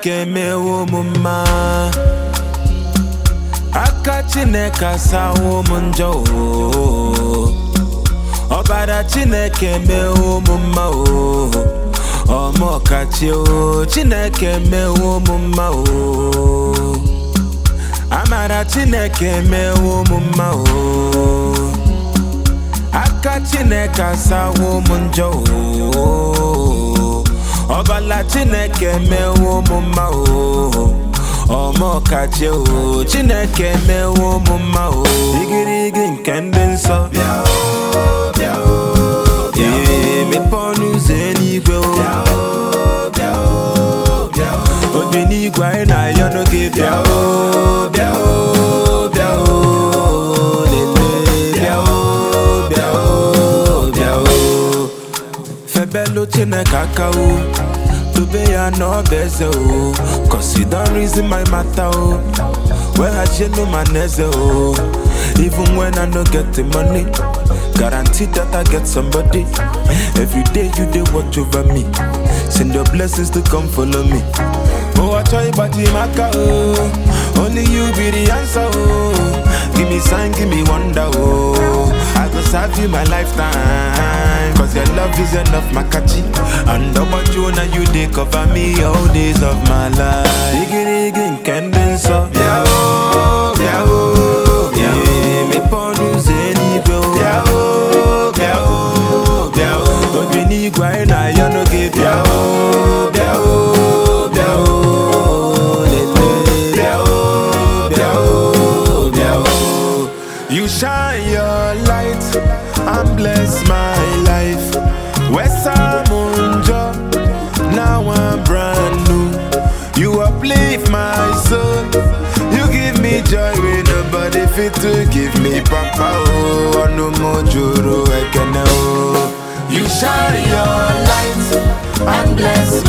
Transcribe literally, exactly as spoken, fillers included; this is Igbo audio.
Chineke mewo mumma Aka Chineke asawo munjo Obara Chineke mewo mumma o Omo kachi o Chineke mewo mumma o Amara Chineke mewo mumma o Aka Chineke asawo munjo Obala Chineke mewo mumma o Omo kachi o Chineke mewo mumma o Igirigi nke ndị nsọ bịa o bịa o bịa o mepe ọnụ ụzọ eluigwe o bịa o bịa o bịa o obi n'igwe anyị na-ayọ n'oge bịa o bịa o bịa o lele bịa o bịa o bịa o febelu Chineke aka o Tobe ya no beze o Cause you don't reason my matter o Where has you no maneze o Even when I no get the money Guarantee that I get somebody Every day you dey watch over me Send your blessings to come follow me Oh I try but you maka o Only you be the answer o Give me sign, give me wonder oh I go serve you my lifetime Cause your love is enough makachi And about you now you dey cover me all days of my life Iggy iggy nkende so Bia o, bia o, bia o Me ponu zeni bro Bia o, bia o, bia o Obi ni gwa na yo no ge bia o, bia o, bia o Lele bia o, bia o, bia o You shine your light and bless my life Wesa Munjo, now I'm brand new You uplift my soul You give me joy when nobody fit to give me papa oh No more juru ekene oh You shine your light and bless